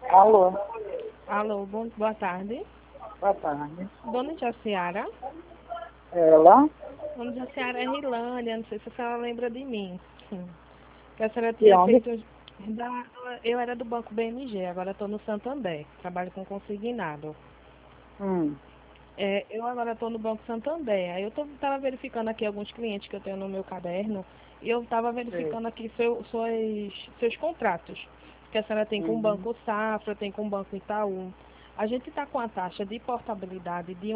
Alô, Alô, boa tarde. boa tarde. Dona Jaciara? Ela? Dona Jaciara é Rilânia, não sei se a senhora lembra de mim. Que a senhora De tinha onde? feito... Eu era do Banco BMG, agora estou no Santander, trabalho com consignado. Hum, Eu agora estou no Banco Santander, aí eu estava verificando aqui alguns clientes que eu tenho no meu caderno, e eu estava sei. verificando aqui seus contratos, que a senhora tem com o Uhum, Banco Safra, tem com o Banco Itaú. A gente está com a taxa de portabilidade de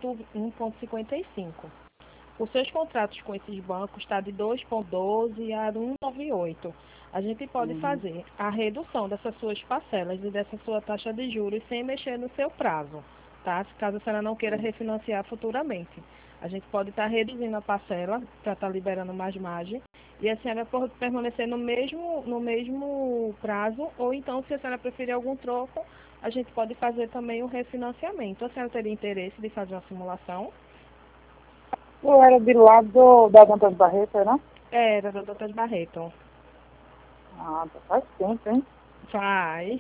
1,55. Os seus contratos com esses bancos está de 2,12 a 1,98. A gente pode uhum. fazer a redução dessas suas parcelas e dessa sua taxa de juros sem mexer no seu prazo, tá? Caso a senhora não queira Sei. refinanciar futuramente. A gente pode estar reduzindo a parcela para estar liberando mais margem e a senhora pode permanecer no mesmo prazo, ou então, se a senhora preferir algum troco, a gente pode fazer também o refinanciamento. A senhora teria interesse de fazer uma simulação? Eu era de lá da Dantas Barreto, né? Era da Doutor Barreto. Ah, já faz tempo, hein? Faz.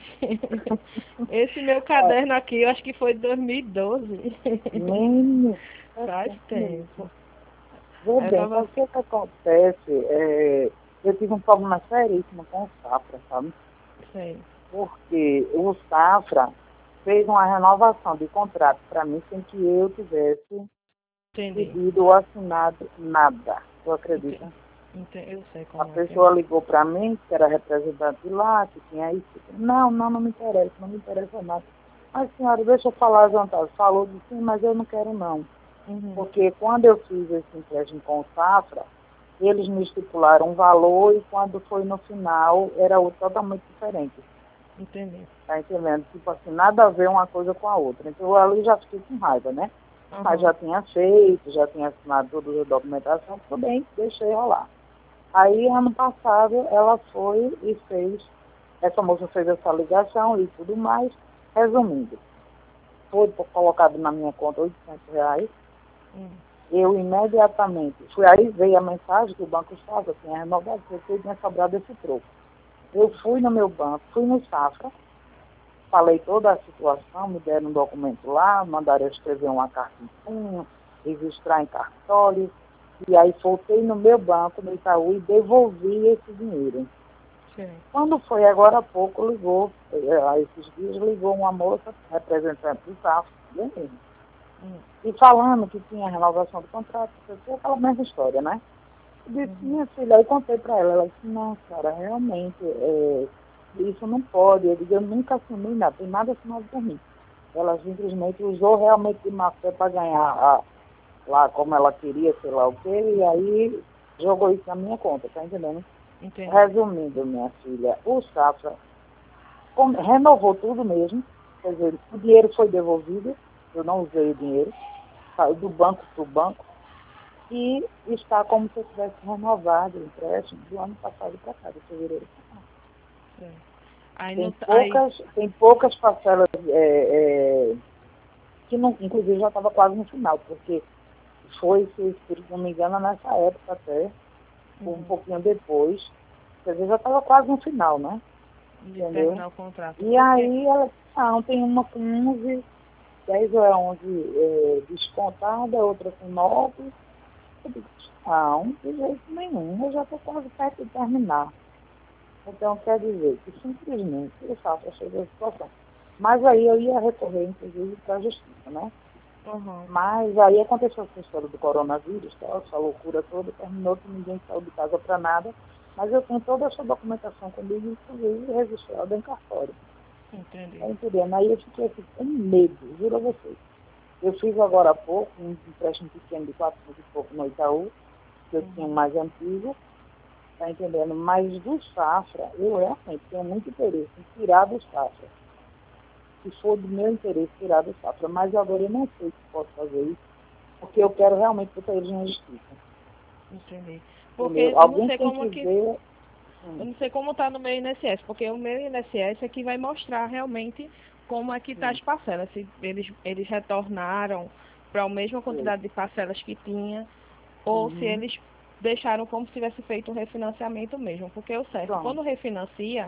Esse meu Olha, caderno aqui, eu acho que foi de 2012. nem faz Faz tempo mesmo. tempo. Vê Aí eu bem, tava. sabe o que é que acontece? Eu tive um problema seríssimo com o Safra, sabe? Sei. Porque o Safra fez uma renovação de contrato para mim sem que eu tivesse Entendi. pedido ou assinado nada. Tu acredita? Entendi. Eu sei A como é que é. pessoa ligou para mim, que era representante de lá, que tinha isso. Não me interessa, não me interessa nada. Mas, senhora, deixa eu falar, Jantar. Falou de sim, mas eu não quero não. Uhum. Porque quando eu fiz esse empréstimo com o Safra, eles me estipularam um valor e quando foi no final, era outro totalmente diferente. Entendi. Tá entendendo? Tipo assim, nada a ver uma coisa com a outra. Então, eu ali já fiquei com raiva, né? Mas Aham. já tinha feito, já tinha assinado toda a documentação, tudo bem, deixei rolar. Aí, ano passado, ela foi e fez, essa moça fez essa ligação e tudo mais. Resumindo, foi colocado na minha conta R$ 800. Hum. Eu imediatamente, fui aí, veio a mensagem que o banco estava, tinha renovado, porque eu tinha sobrado esse troco. Eu fui no meu banco, fui no Safra, falei toda a situação, me deram um documento lá, mandaram eu escrever uma carta em punho, registrar em cartório, e aí voltei no meu banco, no Itaú, e devolvi esse dinheiro. Sei. Quando foi agora há pouco, ligou, há esses dias, ligou uma moça, representante do SAF, eu mesmo, Hum. e falando que tinha renovação do contrato, foi aquela mesma história, né? Eu disse, Uhum. minha filha, aí contei para ela disse, não, cara, realmente, isso não pode. Eu digo, eu nunca assinei nada, tem nada assinado por mim. Ela simplesmente usou realmente de má fé para ganhar lá como ela queria, sei lá o quê, e aí jogou isso na minha conta, tá entendendo? Entendi. Resumindo, minha filha, o Safra renovou tudo mesmo, quer dizer, o dinheiro foi devolvido, eu não usei o dinheiro, saiu do banco para o banco, e está como se eu tivesse renovado o empréstimo do ano passado para cá, de fevereiro para cá. Sei. Aí Tem no. Aí. poucas parcelas que, não, inclusive, já estava quase no final, porque foi, se não me engano, nessa época até, ou um Uhum. pouquinho depois, quer dizer, já estava quase no final, né? De Entendeu? terminar o contrato. E Porque. aí ela, não, tem uma com 11, 10 ou é 11 descontada, outra com 9. Eu digo, não, de jeito nenhum, eu já estou quase perto de terminar. Então, quer dizer que simplesmente eu faço essa situação. Mas aí eu ia recorrer, inclusive, para a justiça, né? Uhum. Mas aí aconteceu essa história do coronavírus, tá? Essa loucura toda, terminou que ninguém saiu de casa para nada. Mas eu tenho toda essa documentação comigo, inclusive registrada em cartório. Entendi. Tá entendendo? Aí eu fiquei assim, com medo, juro a vocês. Eu fiz agora há pouco um empréstimo pequeno de 400 e pouco no Itaú, que eu tinha um Uhum. mais antigo, tá entendendo? Mas do Safra, eu realmente tenho muito interesse em tirar do Safra. Se for do meu interesse tirar do Safra, mas agora eu não sei se posso fazer isso, porque eu quero realmente botar eles na justiça. Entendi. Porque Entendeu? eu não Alguém sei tem como que que. ver. Eu não sei como tá no meu INSS, porque o meu INSS é que vai mostrar realmente como é que tá Hum, as parcelas, se eles retornaram para a mesma sei. quantidade de parcelas que tinha, ou se Uhum, eles deixaram como se tivesse feito um refinanciamento mesmo. Porque o certo, pronto. quando refinancia,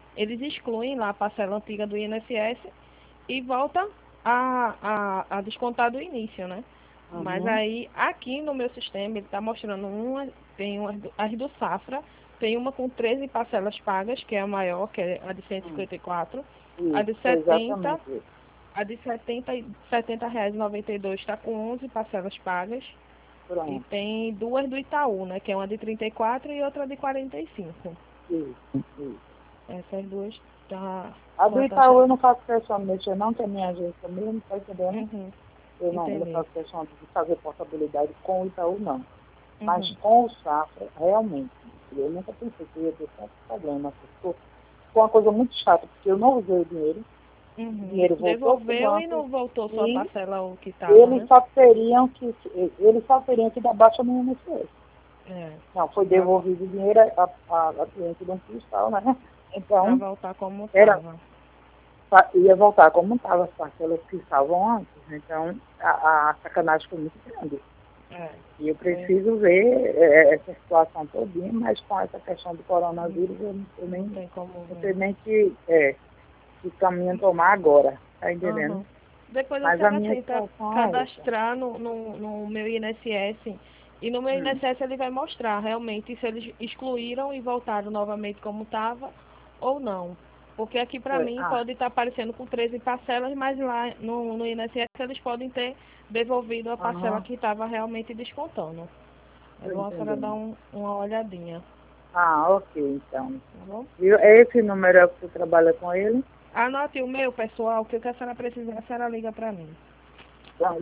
eles excluem lá a parcela antiga do INSS e volta a descontar do início, né? Mas Uhum. aí, aqui no meu sistema, ele está mostrando as do Safra, tem uma com 13 parcelas pagas, que é a maior, que é a de 154, a Isso, de foi 70, exatamente isso. a de 70, R$ 70,92 está com 11 parcelas pagas, e Pronto. tem duas do Itaú, né, que é uma de 34 e outra de 45. Isso. Essas duas tá A com do a taxa. Itaú eu não faço questão de mexer, não, que é minha agência mesmo, tá entendendo? Uhum, Eu não entendi. faço questão de fazer portabilidade com o Itaú, não. Mas Uhum, com o Safra, realmente, eu nunca pensei que eu ia ter tanto problema. Foi uma coisa muito chata, porque eu não usei o uhum. dinheiro voltou para o Devolveu e banco não voltou só a e parcela o que estava, eles né? só teriam que dar baixa no INSS. É, Não, foi devolvido o dinheiro, a cliente não quis tal, né? para Então, voltar como era, estava. ia voltar como estavam as parcelas que estavam antes. Então, a sacanagem foi muito grande. É, E eu foi, preciso ver essa situação todinha, mas com essa questão do não, coronavírus, eu não nem tem como não ver. sei nem que caminho tomar agora, tá entendendo? Uhum. Depois a Mas a senhora minha tenta situação é essa. cadastrar no meu INSS. E no meu Hum, INSS ele vai mostrar realmente se eles excluíram e voltaram novamente como estava ou não. Porque aqui para foi. mim pode estar aparecendo com 13 parcelas, mas lá no INSS eles podem ter devolvido a parcela Aham, que estava realmente descontando. É tô bom a senhora dar entendendo. uma olhadinha, Ok, então. tá bom? Viu? Esse número é o que você trabalha com ele? Anote o meu, pessoal, que o que a senhora precisar, a senhora liga para mim. Então,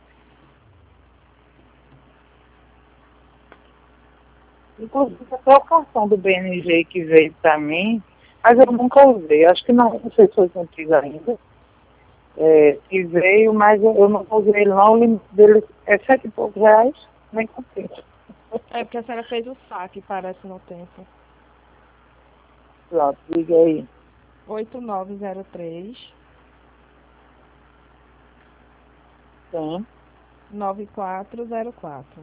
inclusive, até o cartão do BNG que veio para mim, mas eu nunca usei. Acho que não sei se foi contigo ainda. Que veio, mas eu não usei ele não. O limite dele é 7 e poucos reais, nem contente. É porque a senhora fez o saque, parece no tempo. Pronto, liga aí. 8903 Sim. 9404.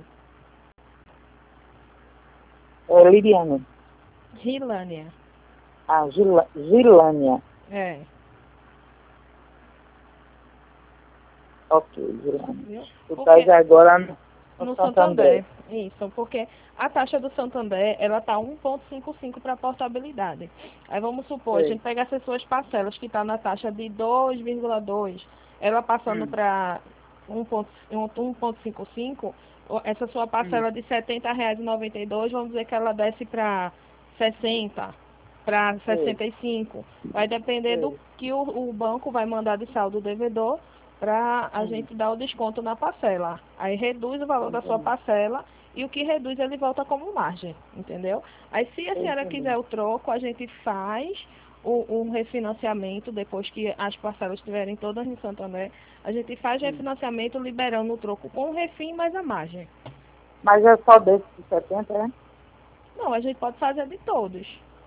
Liliane. Rilânia. Gilânia. É, Ok, Gilânia. viu? Tu estás Porque agora no no Santander. Santander, isso, porque a taxa do Santander, ela tá 1,55 para portabilidade. Aí vamos supor, a Sei. gente pega essas suas parcelas que está na taxa de 2,2, ela passando Hum, para 1,55, essa sua hum, parcela de R$ 70,92, vamos dizer que ela desce para 60, para sei, 65. Vai depender do sei. que o banco vai mandar de saldo devedor para a Hum, gente dar o desconto na parcela. Aí reduz o tô valor da sua entendendo. parcela e o que reduz ele volta como margem, entendeu? Aí se a Tô senhora quiser entendendo. o troco, a gente faz um refinanciamento depois que as parcelas estiverem todas no Santander. A gente faz Hum. refinanciamento liberando o troco com o refim mais a margem. Mas é só desse de 70, é? Não, a gente pode fazer de todos.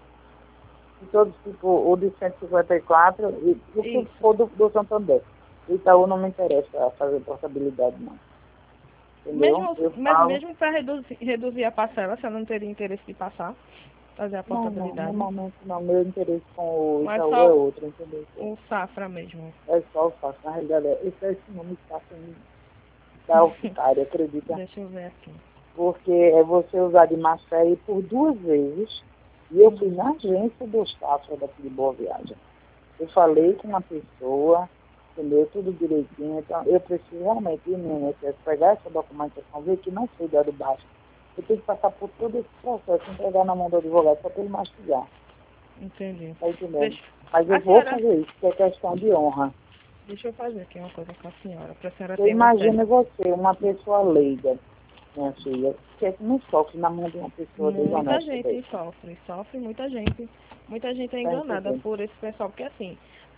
De todos, tipo, o de 154 e o que Isso. for do Santander. O Itaú não me interessa fazer portabilidade, não. Entendeu? Mesmo, Eu mas falo. mesmo para reduzir a parcela, você não teria interesse de passar, fazer a Não, no portabilidade. momento não. Meu interesse com o Mas Itaú é só outro, entendeu? o Safra mesmo. É só o fácil. Na realidade, esse nome está sendo da urticária, acredita? Deixa eu ver aqui. Porque é você usar de má fé por 2 vezes. E eu fui Uhum. na agência do Safra daqui de Boa Viagem. Eu falei com uma pessoa, entendeu? Tudo direitinho. Então, eu preciso realmente ir no INSS, pegar essa documentação, ver que não foi dado baixo. Eu tenho que passar por todo esse processo, entregar na mão do advogado só para ele mastigar. Entendi. Tá entendendo? Deixa, Mas eu a vou senhora, fazer isso, que é questão de honra. deixa eu fazer aqui uma coisa com a senhora, para a senhora Eu ter uma imagino certa. você, uma pessoa leiga, minha filha, que é que não sofre na mão de uma pessoa Muita desonesta gente dessa. sofre muita gente. Muita gente é Tá enganada entendendo? por esse pessoal, porque assim,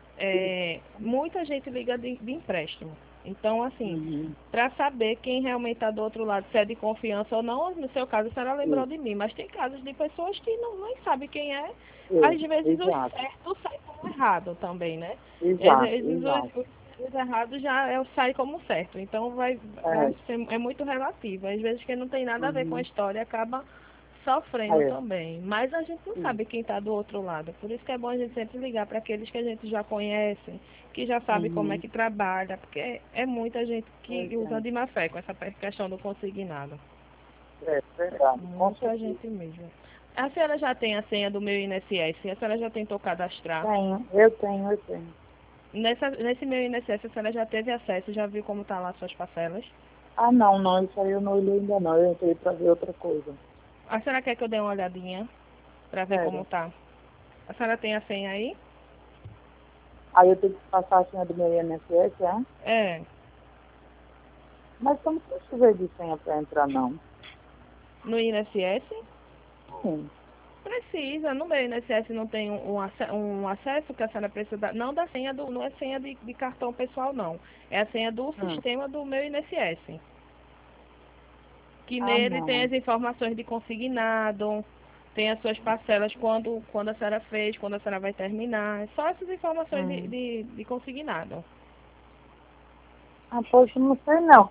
muita gente liga de empréstimo. Então, assim, Uhum. para saber quem realmente está do outro lado, se é de confiança ou não, no seu caso, a senhora lembrou Isso. de mim, mas tem casos de pessoas que não nem sabem quem é. É, Às vezes o exato, certo sai como errado também, né? E às exato, vezes exato. os errados já sai como certo. Então vai É. ser, é muito relativo. Às vezes quem não tem nada a ver com a Uhum. história acaba sofrendo Aí, também. Mas a gente não sim. sabe quem está do outro lado. Por isso que é bom a gente sempre ligar para aqueles que a gente já conhece, que já sabe como é Uhum. que trabalha, porque é muita gente Pois que usa de má fé com essa questão do consignado. é verdade, com Muita certeza. gente mesmo. A senhora já tem a senha do meu INSS? A senhora já tentou cadastrar? Eu tenho. Nesse meu INSS, a senhora já teve acesso? Já viu como tá lá suas parcelas? Ah, não, isso aí eu não olhei ainda não, eu entrei para ver outra coisa. A senhora quer que eu dê uma olhadinha para ver como Sério. tá? A senhora tem a senha aí? Aí eu tenho que passar a senha do meu INSS, é? É. Mas eu não precisei de senha para entrar, não. No INSS? Sim. Precisa. No meu INSS não tem um acesso que a senhora precisa dar. Não da senha do. Não é senha de cartão pessoal, não. É a senha do Hum. sistema do meu INSS. Que Ah, nele tem não. as informações de consignado, tem as suas parcelas quando a senhora fez, quando a senhora vai terminar. Só essas informações Hum. de consignado. Ah, poxa, não sei não.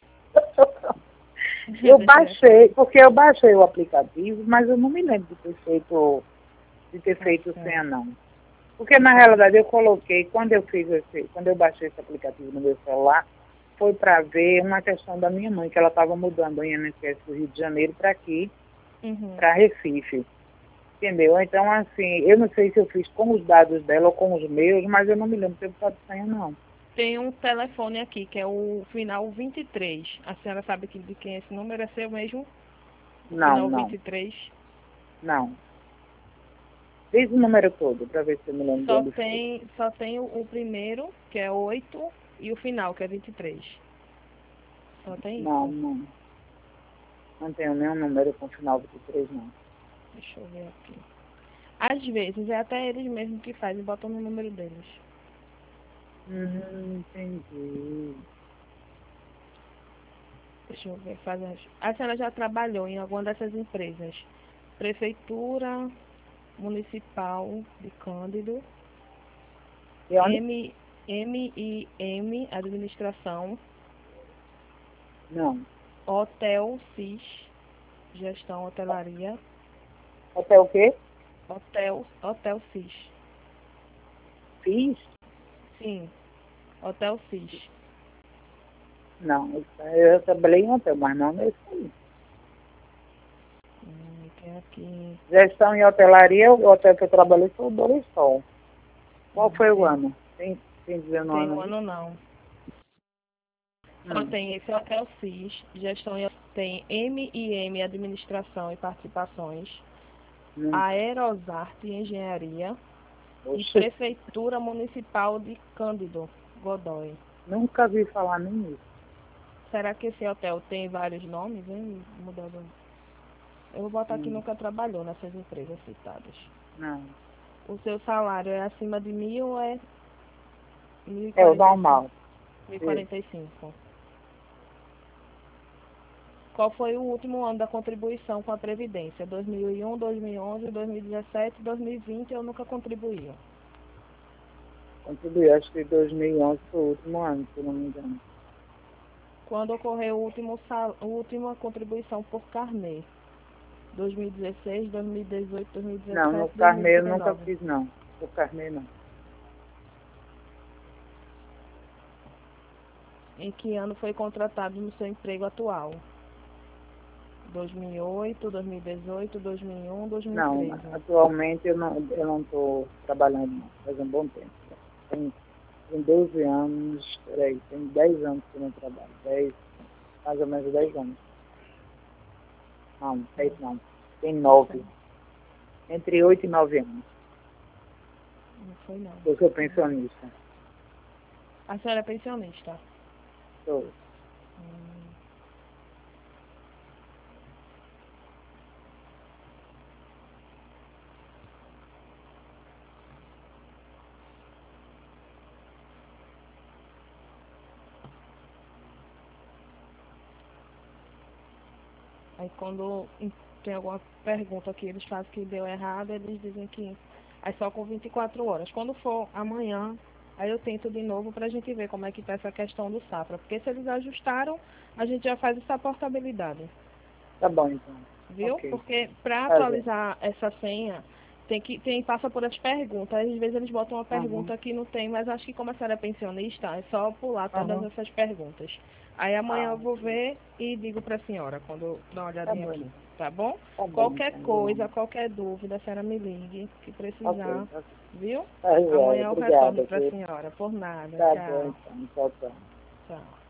Eu Deixa eu ver baixei, aqui. porque eu baixei o aplicativo, mas eu não me lembro de ter Tá feito senha, certo. não. Porque na realidade eu coloquei, quando eu baixei esse aplicativo no meu celular, foi para ver uma questão da minha mãe, que ela estava mudando o INSS do Rio de Janeiro para aqui, Uhum. para Recife. Entendeu? Então, assim, eu não sei se eu fiz com os dados dela ou com os meus, mas eu não me lembro se eu faço senha, não. Tem um telefone aqui, que é o final 23. A senhora sabe de quem é esse número? É seu mesmo? O Não, final não, 23. não. Diz o número todo, para ver se eu me lembro de onde foi. Só tem o primeiro, que é 8, e o final, que é 23. Só tem Não, isso. não. Não tenho nenhum número com final 23, não. Deixa eu ver aqui. Às vezes é até eles mesmos que fazem, botam no número deles. Entendi. Deixa eu ver, a senhora já trabalhou em alguma dessas empresas? Prefeitura Municipal de Cândido, E onde? MIM, Administração, Não. Hotel CIS, Gestão Hotelaria, Até o quê? Hotel CIS. Fiz? Sim, Hotel CIS. Não, eu trabalhei em hotel, mas não nesse aí. Tem aqui. Gestão em hotelaria, o hotel que eu trabalhei foi o Dorisol. Qual foi o Tem, ano? Tem dizendo o tem ano um aí? ano não. Só Hum. tem esse Hotel CIS, tem MIM Administração e Participações, Nunca. Aerosarte Engenharia e Oxe, Prefeitura Municipal de Cândido, Godói. nunca vi falar nem nisso. Será que esse hotel tem vários nomes, hein? Mudando. Eu vou botar que Hum. nunca trabalhou nessas empresas citadas. Não. O seu salário é acima de 1.000 ou é É o 1.045? normal. Isso. 1.045. Qual foi o último ano da contribuição com a Previdência? 2001, 2011, 2017, 2020 eu nunca contribuí. Contribuí, acho que 2011 foi o último ano, se eu não me engano. Quando ocorreu a última contribuição por carnê? 2016, 2018, Não, no 2017, carnê eu nunca 2019. fiz, não. No carnê, não. Em que ano foi contratado no seu emprego atual? 2008, 2018, 2001, Não, 2013. atualmente eu não estou trabalhando, não. Faz um bom tempo. Tem 12 anos, peraí, tem 10 anos que eu não trabalho. 10, mais ou menos 10 anos. Não, 10 não. Tem Tá 9. certo. Entre 8 e 9 anos. Não foi não. Eu sou pensionista. A senhora é pensionista? Sou. Hum. Aí quando tem alguma pergunta que eles fazem que deu errado, eles dizem que aí só com 24 horas. Quando for amanhã, aí eu tento de novo pra gente ver como é que tá essa questão do safra. Porque se eles ajustaram, a gente já faz essa portabilidade. Tá bom, então. viu? Ok. Porque para Tá, atualizar essa senha, passa por as perguntas. Às vezes eles botam uma Aham. pergunta que não tem, mas acho que como a senhora é pensionista, é só pular todas Aham. essas perguntas. Aí amanhã eu vou Ok. ver e digo para a senhora, quando eu dar uma Tá olhadinha bom, aqui, então. tá bom? Tá bom, Qualquer então, coisa, Joana. qualquer dúvida, a senhora me ligue, que precisar, Ok, ok. viu? Tá, Joana. Amanhã eu retorno Obrigada, para a viu? senhora. Por nada. Tá bom, Tchau. então. Tchau, tchau. Tchau.